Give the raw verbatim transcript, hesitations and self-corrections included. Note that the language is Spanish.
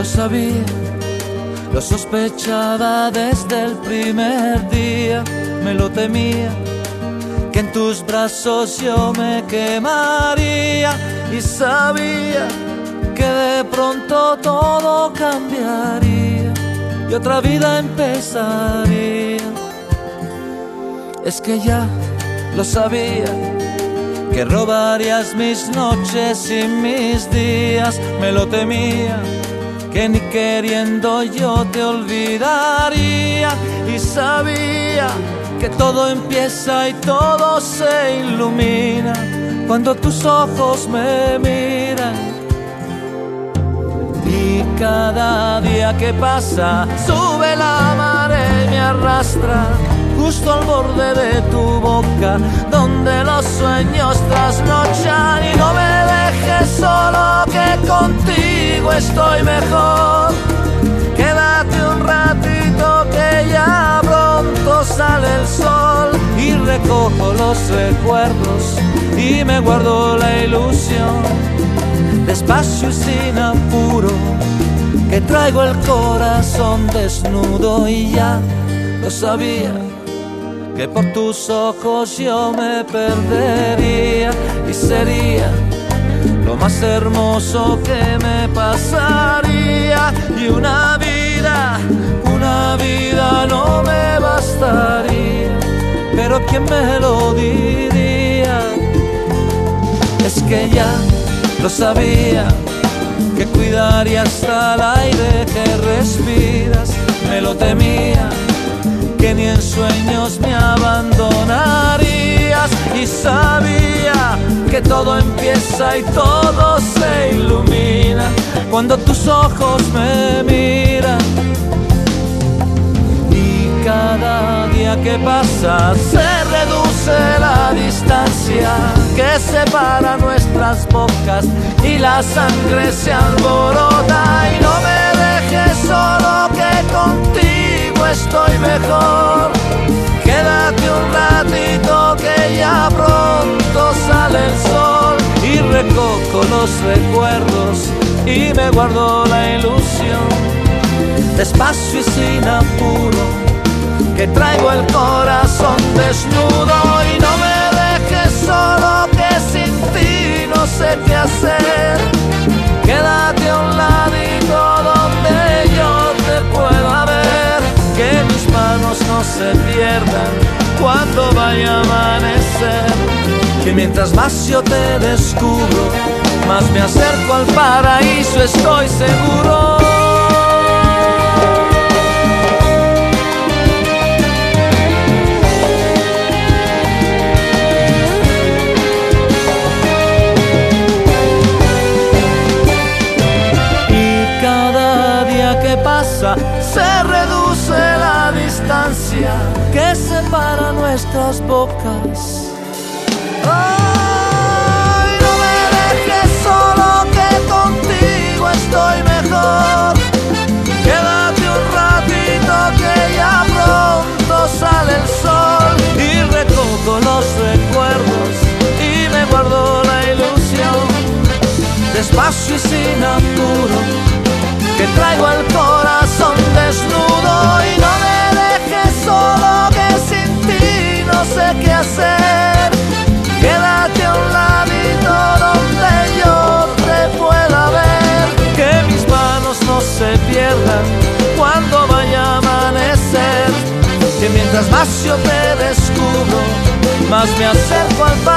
sabía, lo sospechaba desde el primer día, me lo temía, que en tus brazos yo me quemaría, y sabía que de pronto todo cambiaría y otra vida empezaría. Es que ya lo sabía, que robarías mis noches y mis días, me lo temía, que ni queriendo yo te olvidaría, y sabía que todo empieza y todo se ilumina cuando tus ojos me miran. Y cada día que pasa sube la marea y me arrastra justo al borde de tu boca, donde los sueños trasnochan. Y no me dejes solo, que contigo estoy mejor. Quédate un ratito, que ya pronto sale el sol. Y recojo los recuerdos y me guardo la ilusión, despacio y sin apuro, que traigo el corazón desnudo. Y ya lo sabía, que por tus ojos yo me perdería, y sería lo más hermoso que me pasaría. Y una vida, una vida no me bastaría, pero ¿quién me lo diría? Es que ya lo sabía, que cuidaría hasta el aire que respiras, me lo temía, que ni en sueños me abandonarías, y sabía que todo empieza y todo se ilumina cuando tus ojos me miran. Y cada día que pasa se reduce la distancia que separa nuestras bocas, y la sangre se alborota. Y no me dejes solo, que contigo estoy mejor. Quédate un ratito, que ya pronto sale el sol. Y recojo los recuerdos y me guardo la ilusión, despacio y sin apuro, que traigo el corazón desnudo. Y no me dejes solo, que sin ti no sé qué hacer. Quédate a un ladito donde yo te pueda ver, que mis manos no se pierdan cuando vaya a amanecer. Que mientras más yo te descubro, más me acerco al paraíso, estoy seguro. Se reduce la distancia que separa nuestras bocas. Ay, no me dejes solo, que contigo estoy mejor. Quédate un ratito, que ya pronto sale el sol. Y recojo los recuerdos y me guardo la ilusión, despacio y sin apuro, que traigo el corazón desnudo. Y no me dejes solo, que sin ti no sé qué hacer. Quédate a un ladito donde yo te pueda ver, que mis manos no se pierdan cuando vaya a amanecer. Que mientras más yo te descubro, más me acerco al